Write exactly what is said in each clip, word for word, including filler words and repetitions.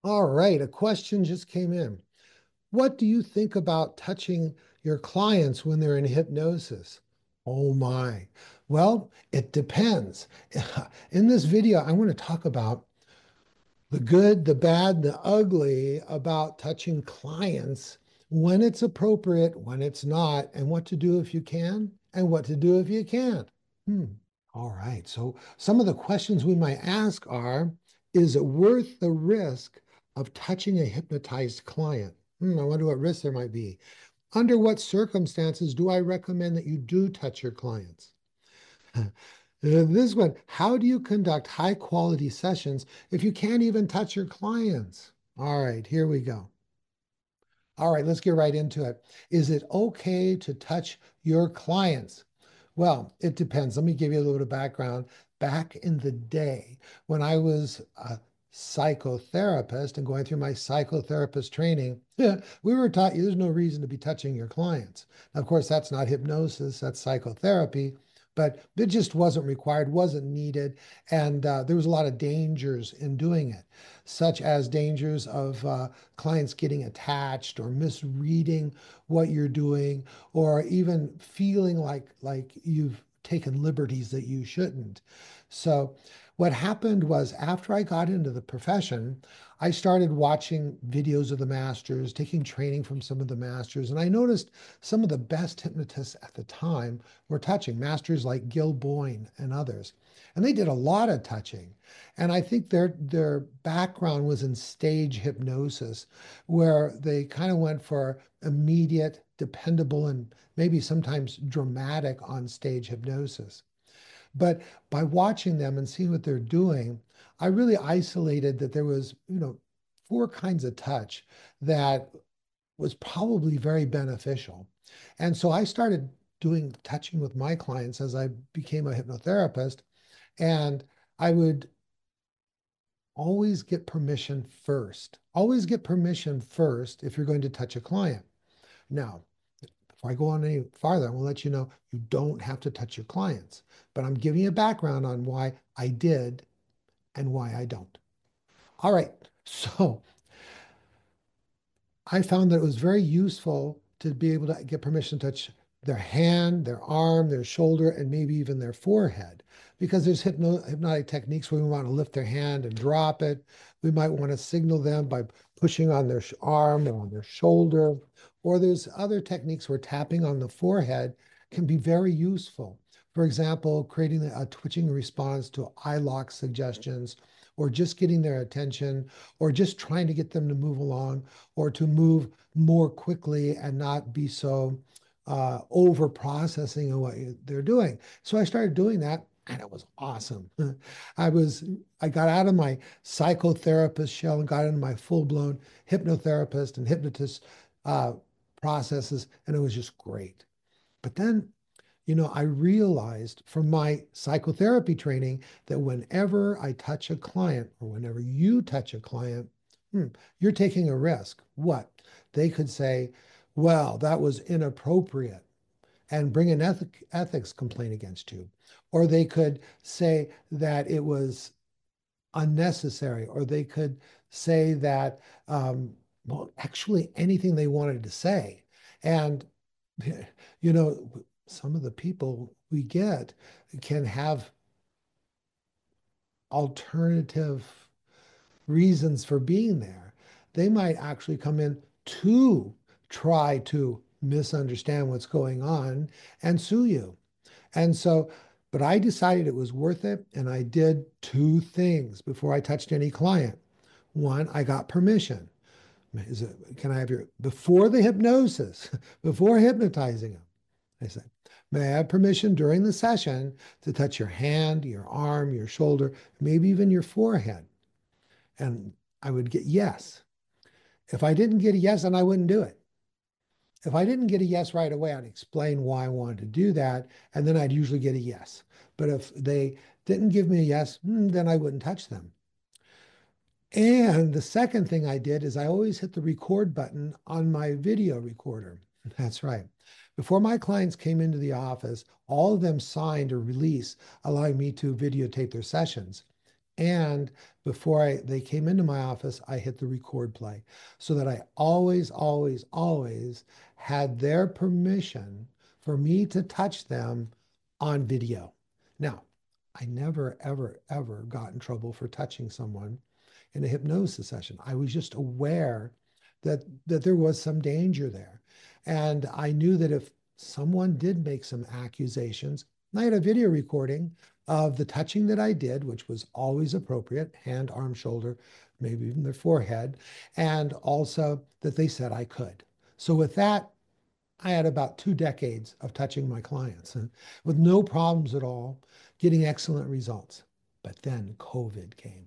All right, a question just came in. What do you think about touching your clients when they're in hypnosis? Oh my. Well, it depends. In this video, I want to talk about the good, the bad, the ugly about touching clients when it's appropriate, when it's not, and what to do if you can, and what to do if you can't. Hmm. All right. So some of the questions we might ask are, is it worth the risk of touching a hypnotized client? Hmm, I wonder what risk there might be. Under what circumstances do I recommend that you do touch your clients? This one, how do you conduct high quality sessions if you can't even touch your clients? All right, here we go. All right, let's get right into it. Is it okay to touch your clients? Well, it depends. Let me give you a little bit of background. Back in the day, when I was a psychotherapist and going through my psychotherapist training, we were taught there's no reason to be touching your clients. Now, of course, that's not hypnosis, that's psychotherapy, but it just wasn't required, wasn't needed. And uh, there was a lot of dangers in doing it, such as dangers of uh, clients getting attached or misreading what you're doing, or even feeling like like you've taken liberties that you shouldn't. So what happened was after I got into the profession, I started watching videos of the masters, taking training from some of the masters, and I noticed some of the best hypnotists at the time were touching, masters like Gil Boyne and others. And they did a lot of touching. And I think their their background was in stage hypnosis, where they kind of went for immediate, dependable, and maybe sometimes dramatic on stage hypnosis. But by watching them and seeing what they're doing, I really isolated that there was, you know, four kinds of touch that was probably very beneficial. And so I started doing touching with my clients as I became a hypnotherapist. And I would always get permission first. Always get permission first if you're going to touch a client. Now, before I go on any farther, I will let you know you don't have to touch your clients, but I'm giving you a background on why I did and why I don't. All right. So I found that it was very useful to be able to get permission to touch their hand, their arm, their shoulder, and maybe even their forehead. Because there's hypno hypnotic techniques where we want to lift their hand and drop it. We might want to signal them by pushing on their arm or on their shoulder. Or there's other techniques where tapping on the forehead can be very useful. For example, creating a twitching response to eye lock suggestions, or just getting their attention, or just trying to get them to move along, or to move more quickly and not be so uh, over processing of what they're doing. So I started doing that, and it was awesome. I was I got out of my psychotherapist shell and got into my full-blown hypnotherapist and hypnotist uh, processes, and it was just great. But then, you know, I realized from my psychotherapy training that whenever I touch a client or whenever you touch a client, hmm, you're taking a risk. What? They could say, well, that was inappropriate and bring an ethic, ethics complaint against you. Or they could say that it was unnecessary, or they could say that, um, well, actually anything they wanted to say. And, you know, some of the people we get can have alternative reasons for being there. They might actually come in to try to misunderstand what's going on and sue you. And so, but I decided it was worth it. And I did two things before I touched any client. One, I got permission. Is it, can I have your, before the hypnosis, before hypnotizing them, I said, may I have permission during the session to touch your hand, your arm, your shoulder, maybe even your forehead? And I would get yes. If I didn't get a yes, then I wouldn't do it. If I didn't get a yes right away, I'd explain why I wanted to do that, and then I'd usually get a yes. But if they didn't give me a yes, hmm, then I wouldn't touch them. And the second thing I did is I always hit the record button on my video recorder. That's right. Before my clients came into the office, all of them signed a release allowing me to videotape their sessions. And before I they came into my office, I hit the record play so that I always, always, always had their permission for me to touch them on video. Now, I never, ever, ever got in trouble for touching someone in a hypnosis session. I was just aware that that there was some danger there. And I knew that if someone did make some accusations, I had a video recording of the touching that I did, which was always appropriate, hand, arm, shoulder, maybe even their forehead, and also that they said I could. So with that, I had about two decades of touching my clients and with no problems at all, getting excellent results. But then COVID came.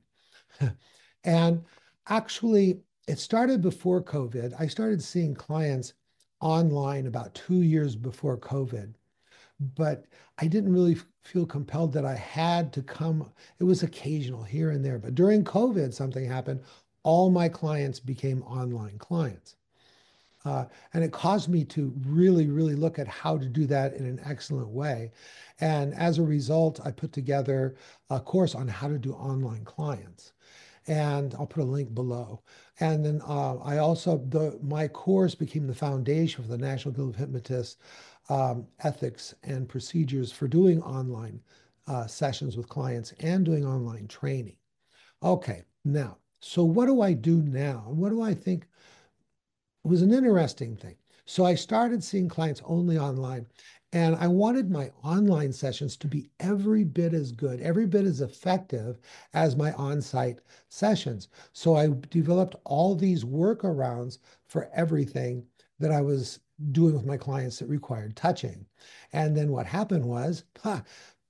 And actually, it started before COVID. I started seeing clients online about two years before COVID, but I didn't really feel compelled that I had to come. It was occasional here and there. But during COVID, something happened. All my clients became online clients. Uh, and it caused me to really, really look at how to do that in an excellent way. And as a result, I put together a course on how to do online clients. And I'll put a link below. And then uh, I also, the my course became the foundation for the National Guild of Hypnotists um, ethics and procedures for doing online uh, sessions with clients and doing online training. Okay, now, so what do I do now? And what do I think was an interesting thing? So I started seeing clients only online, and I wanted my online sessions to be every bit as good, every bit as effective as my on-site sessions. So I developed all these workarounds for everything that I was doing with my clients that required touching. And then what happened was, huh,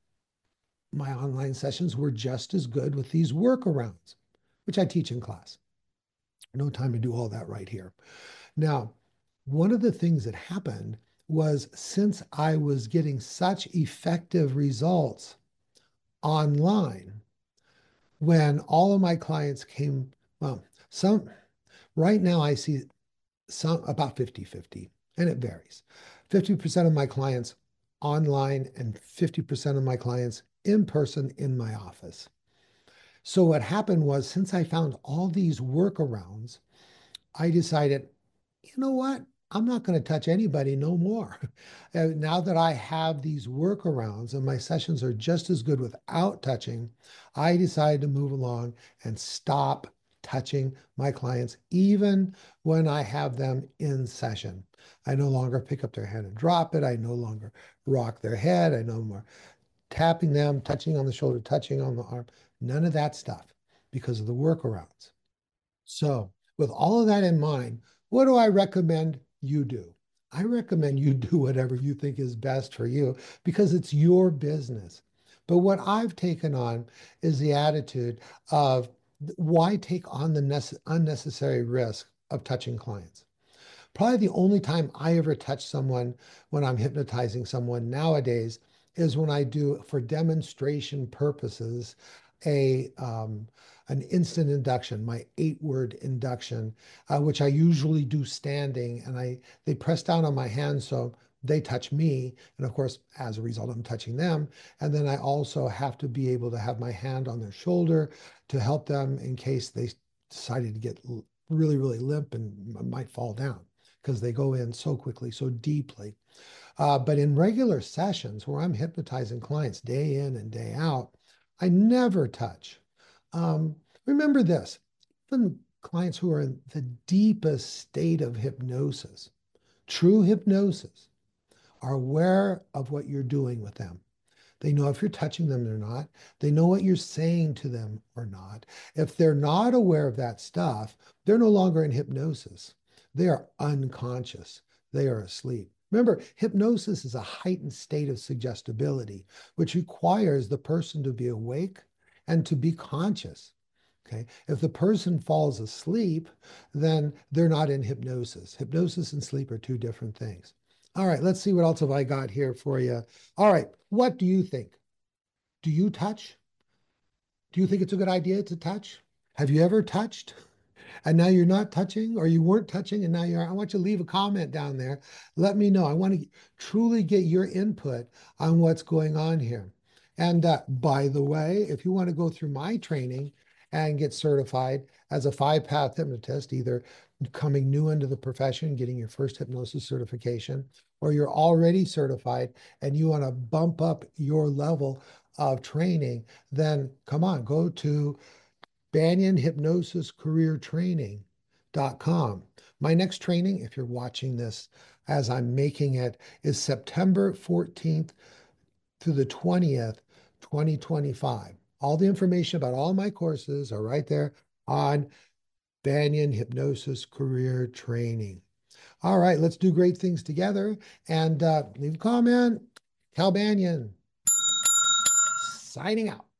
my online sessions were just as good with these workarounds, which I teach in class. No time to do all that right here. Now, one of the things that happened was since I was getting such effective results online, when all of my clients came, well, some right now I see some about fifty fifty, and it varies. fifty percent of my clients online and fifty percent of my clients in person in my office. So what happened was since I found all these workarounds, I decided, you know what? I'm not going to touch anybody no more. And now that I have these workarounds and my sessions are just as good without touching, I decided to move along and stop touching my clients, even when I have them in session. I no longer pick up their hand and drop it. I no longer rock their head. I no more tapping them, touching on the shoulder, touching on the arm. None of that stuff because of the workarounds. So, with all of that in mind, what do I recommend you do? I recommend you do whatever you think is best for you because it's your business. But what I've taken on is the attitude of why take on the unnecessary risk of touching clients? Probably the only time I ever touch someone when I'm hypnotizing someone nowadays is when I do, for demonstration purposes, a um, an instant induction, my eight-word induction, uh, which I usually do standing, and I they press down on my hand so they touch me, and of course, as a result, I'm touching them. And then I also have to be able to have my hand on their shoulder to help them in case they decided to get really, really limp and might fall down because they go in so quickly, so deeply. Uh, but in regular sessions where I'm hypnotizing clients day in and day out, I never touch. Um, remember this, even clients who are in the deepest state of hypnosis, true hypnosis, are aware of what you're doing with them. They know if you're touching them or not. They know what you're saying to them or not. If they're not aware of that stuff, they're no longer in hypnosis. They are unconscious. They are asleep. Remember, hypnosis is a heightened state of suggestibility, which requires the person to be awake and to be conscious. Okay. If the person falls asleep, then they're not in hypnosis. Hypnosis and sleep are two different things. All right, let's see what else have I got here for you. All right, what do you think? Do you touch? Do you think it's a good idea to touch? Have you ever touched and now you're not touching, or you weren't touching and now you are? I want you to leave a comment down there. Let me know. I want to truly get your input on what's going on here. And uh, by the way, if you want to go through my training and get certified as a five path hypnotist, either coming new into the profession, getting your first hypnosis certification, or you're already certified and you want to bump up your level of training, then come on, go to Banyan Hypnosis Career Training dot com. My next training, if you're watching this as I'm making it, is September fourteenth through the twentieth, twenty twenty-five. All the information about all my courses are right there on Banyan Hypnosis Career Training. All right, let's do great things together. And uh, leave a comment. Cal Banyan, signing out.